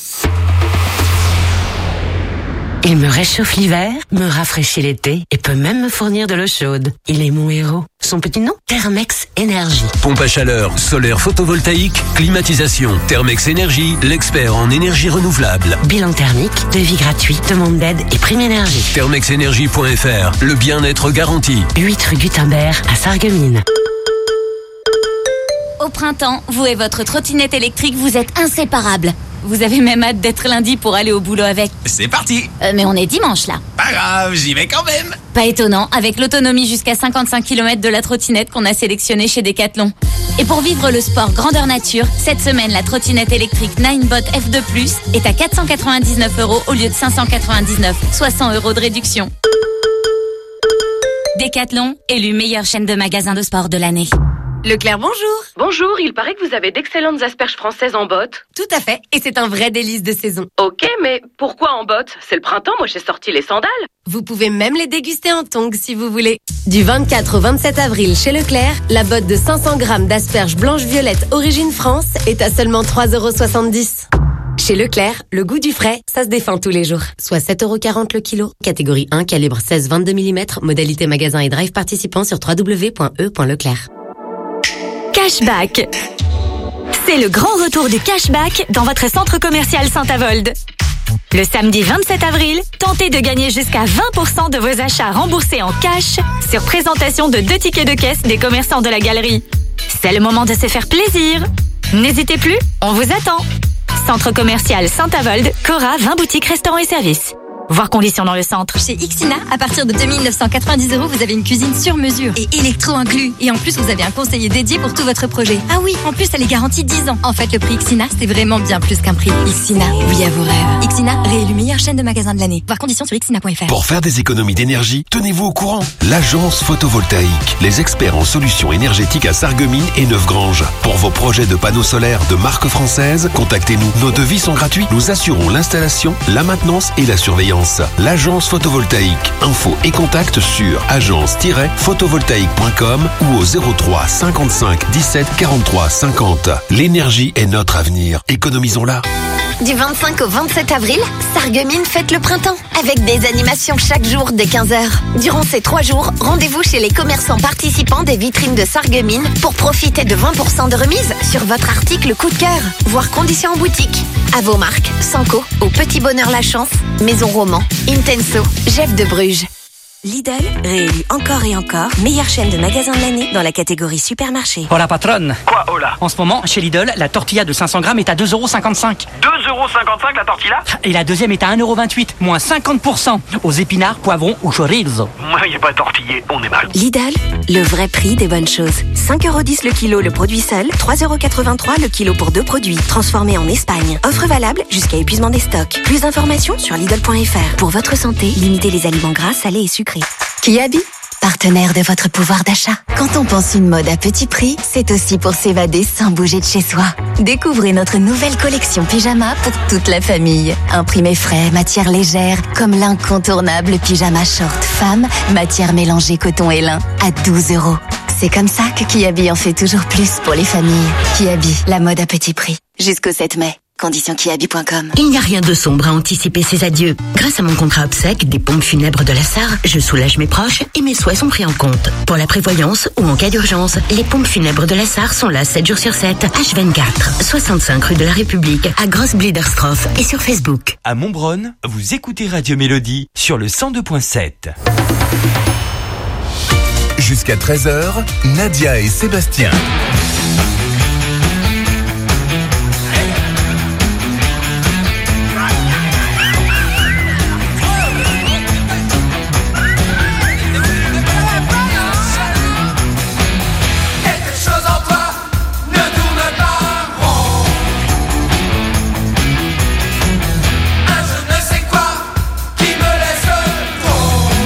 Il me réchauffe l'hiver, me rafraîchit l'été et peut même me fournir de l'eau chaude. Il est mon héros. Son petit nom, Thermex Énergie. Pompe à chaleur, solaire photovoltaïque, climatisation. Thermex Énergie, l'expert en énergie renouvelable. Bilan thermique, devis gratuit, demande d'aide et prime énergie. thermex énergie point f r, le bien-être garanti. huit rue Gutenberg à Sarreguemines. Au printemps, vous et votre trottinette électrique, vous êtes inséparables. Vous avez même hâte d'être lundi pour aller au boulot avec. C'est parti. Euh, mais on est dimanche là. Pas grave, j'y vais quand même. Pas étonnant, avec l'autonomie jusqu'à cinquante-cinq kilomètres de la trottinette qu'on a sélectionnée chez Decathlon. Et pour vivre le sport grandeur nature, cette semaine, la trottinette électrique Ninebot F deux plus est à quatre cent quatre-vingt-dix-neuf euros au lieu de cinq cent quatre-vingt-dix-neuf, soit cent euros de réduction. Decathlon, élu meilleure chaîne de magasins de sport de l'année. Leclerc, bonjour. Bonjour, il paraît que vous avez d'excellentes asperges françaises en botte. Tout à fait, et c'est un vrai délice de saison. Ok, mais pourquoi en botte? C'est le printemps, moi j'ai sorti les sandales. Vous pouvez même les déguster en tongs si vous voulez. Du vingt-quatre au vingt-sept avril chez Leclerc, la botte de cinq cents grammes d'asperges blanches-violettes origine France est à seulement trois euros soixante-dix. Chez Leclerc, le goût du frais, ça se défend tous les jours. Soit sept euros quarante le kilo. Catégorie un, calibre seize vingt-deux millimètres. Modalité magasin et drive participant sur w w w point e point leclerc. Cashback. C'est le grand retour du cashback dans votre centre commercial Saint-Avold. Le samedi vingt-sept avril, tentez de gagner jusqu'à vingt pour cent de vos achats remboursés en cash sur présentation de deux tickets de caisse des commerçants de la galerie. C'est le moment de se faire plaisir. N'hésitez plus, on vous attend. Centre commercial Saint-Avold, Cora, vingt boutiques, restaurants et services. Voir conditions dans le centre. Chez Ixina, à partir de deux mille neuf cent quatre-vingt-dix euros, vous avez une cuisine sur mesure et électro inclus. Et en plus, vous avez un conseiller dédié pour tout votre projet. Ah oui, en plus, elle est garantie dix ans. En fait, le prix Ixina, c'est vraiment bien plus qu'un prix. Ixina, oui à vos rêves. Ixina, réélu meilleure chaîne de magasins de l'année. Voir conditions sur ixina point f r. Pour faire des économies d'énergie, tenez-vous au courant. L'agence photovoltaïque, les experts en solutions énergétiques à Sarreguemines et Neufgrange. Pour vos projets de panneaux solaires de marque française, contactez-nous. Nos devis sont gratuits. Nous assurons l'installation, la maintenance et la surveillance. L'agence photovoltaïque. Info et contact sur agence tiret photovoltaïque point com ou au zéro trois cinquante-cinq dix-sept quarante-trois cinquante. L'énergie est notre avenir. Économisons-la. Du vingt-cinq au vingt-sept avril, Sarreguemines fête le printemps avec des animations chaque jour dès quinze heures. Durant ces trois jours, rendez-vous chez les commerçants participants des vitrines de Sarreguemines pour profiter de vingt pour cent de remise sur votre article coup de cœur, voire conditions en boutique. À vos marques, Sanco, Au Petit Bonheur La Chance, Maison Roman, Intenso, Jeff de Bruges. Lidl, réélu encore et encore, meilleure chaîne de magasins de l'année dans la catégorie supermarché. Hola patronne. Quoi hola? En ce moment, chez Lidl, la tortilla de cinq cents grammes est à deux euros cinquante-cinq. deux euros cinquante-cinq la tortilla? Et la deuxième est à un euro vingt-huit, moins cinquante pour cent. Aux épinards, poivrons ou chorizo. Moi, y a pas tortillé, on est mal. Lidl, le vrai prix des bonnes choses. cinq euros dix le kilo le produit seul, trois euros quatre-vingt-trois le kilo pour deux produits, transformés en Espagne. Offre valable jusqu'à épuisement des stocks. Plus d'informations sur Lidl point F R. Pour votre santé, limitez les aliments gras, salés et sucrés. Kiabi, partenaire de votre pouvoir d'achat. Quand on pense une mode à petit prix, c'est aussi pour s'évader sans bouger de chez soi. Découvrez notre nouvelle collection pyjama pour toute la famille. Imprimé frais, matière légère, comme l'incontournable pyjama short femme, matière mélangée coton et lin, à douze euros. C'est comme ça que Kiabi en fait toujours plus pour les familles. Kiabi, la mode à petit prix. Jusqu'au sept mai. Conditions kiabi point com. Il n'y a rien de sombre à anticiper ces adieux. Grâce à mon contrat obsèque des pompes funèbres de la Sarre, je soulage mes proches et mes souhaits sont pris en compte. Pour la prévoyance ou en cas d'urgence, les pompes funèbres de la Sarre sont là sept jours sur sept, H vingt-quatre, soixante-cinq rue de la République, à Grosse-Bliederstroff et sur Facebook. À Montbronn, vous écoutez Radio Mélodie sur le cent deux point sept. Jusqu'à treize heures, Nadia et Sébastien.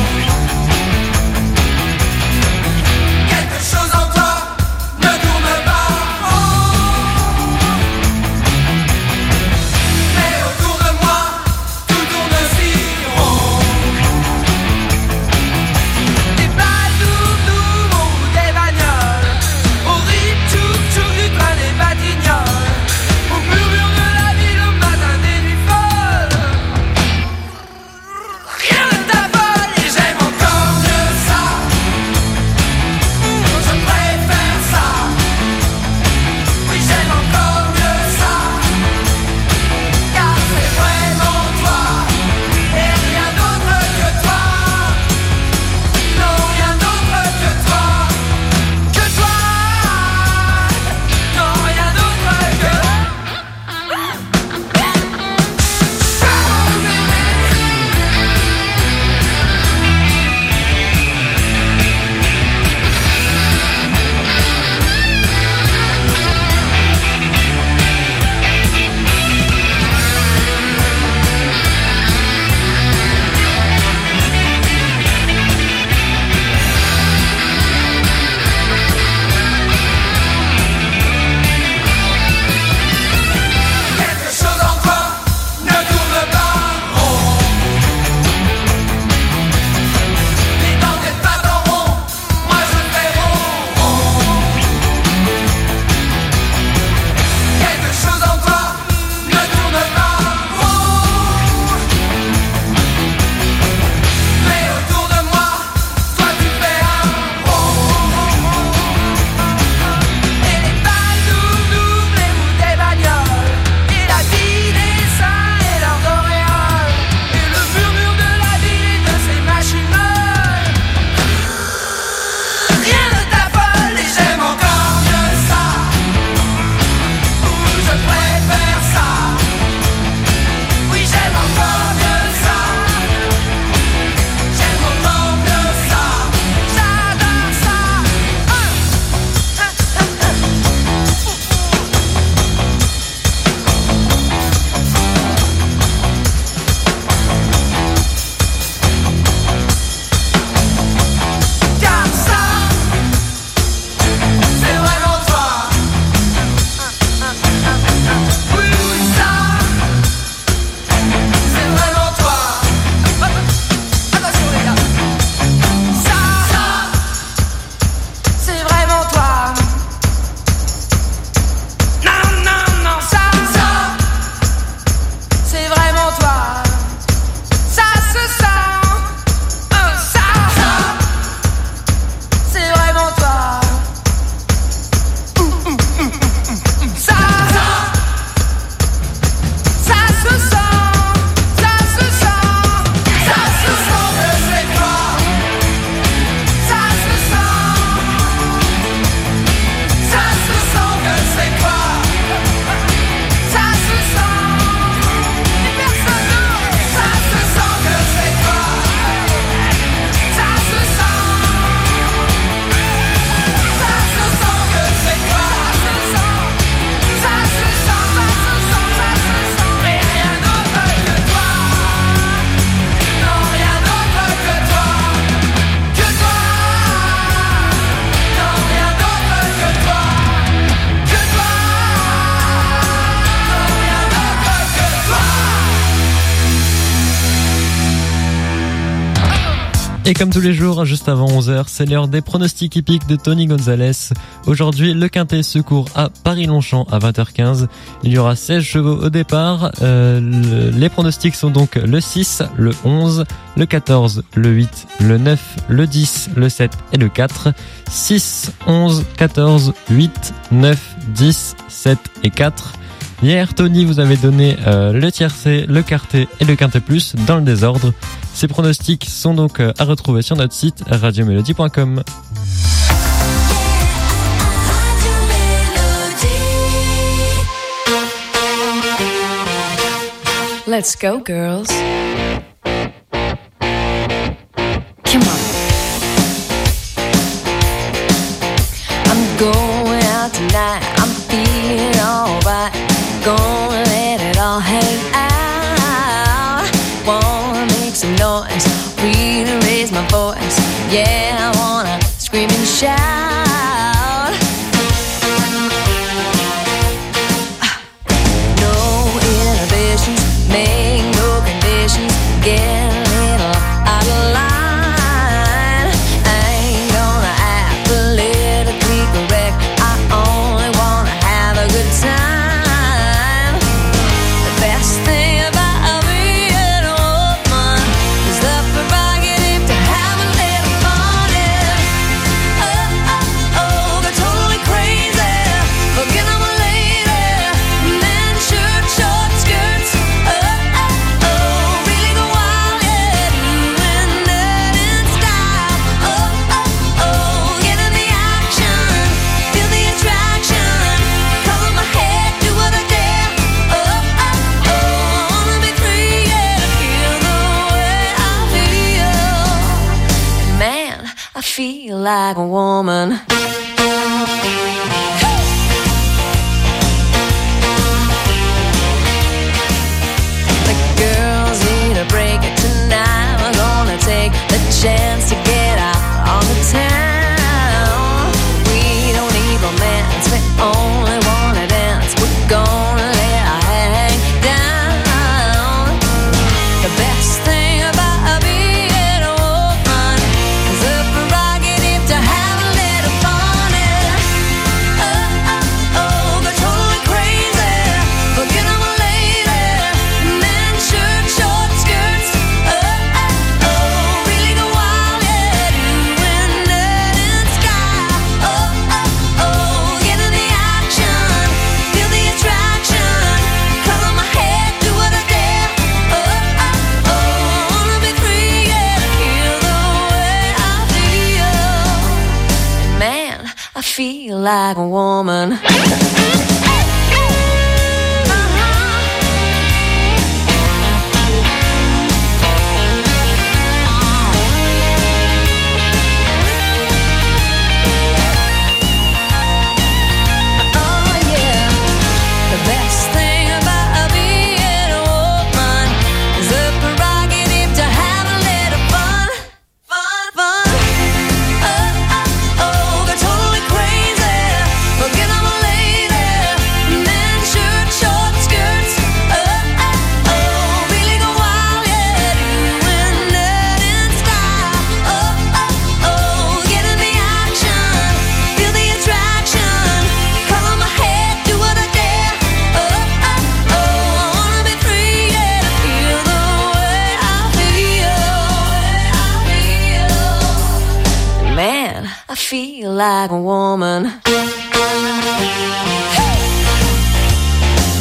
Quelque chose en toi ne tourne pas. Et comme tous les jours, juste avant onze heures, c'est l'heure des pronostics hippiques de Tony Gonzalez. Aujourd'hui, le Quintet se court à Paris-Longchamp à vingt heures quinze. Il y aura seize chevaux au départ. Euh, le, les pronostics sont donc le six, le onze, le quatorze, le huit, le neuf, le dix, le sept et le quatre. six, onze, quatorze, huit, neuf, dix, sept et quatre. Hier, Tony vous avait donné euh, le tiercé, le quartet et le quintet plus dans le désordre. Ces pronostics sont donc euh, à retrouver sur notre site radio mélodie point com. Let's go, girls. Come on. I'm going out tonight. I'm feeling alright. Gonna let it all hang out. Wanna make some noise, really raise my voice. Yeah, I wanna scream and shout. No inhibitions, make no conditions. Get a little out of line. I ain't gonna act politically correct. I only wanna have a good time. Feel like a woman. The girls need a break tonight. We're gonna take the chance to get out on the town. We don't need romance, we only wanna dance. We're gonna let our hang down. The best thing about being a woman is the prerogative to have a little fun. Oh, oh, oh, they're totally crazy. Forget I'm a lady. Men, shirt, short skirts. Oh, oh, oh, really go wild, yeah. Doing that in sky. Oh, oh, oh, get in the action. Feel the attraction. Color my head, do what I dare. Oh, oh, oh, wanna be free, yeah. Feel the way I feel. Man, I feel like a woman. Oh yeah, the best thing about being a woman is the prerogative to have a little fun, fun, fun. Oh, oh, oh, they're totally crazy. Forget I'm a lady. Men, shirt, short skirts. Oh, oh, oh, really go wild, yeah. Doing that in style. Oh, oh, oh, get in the action. Feel the attraction. Color my head, do what I dare. Oh, oh, oh, I wanna be free, yeah. Feel the way I feel. Man, I feel like a woman.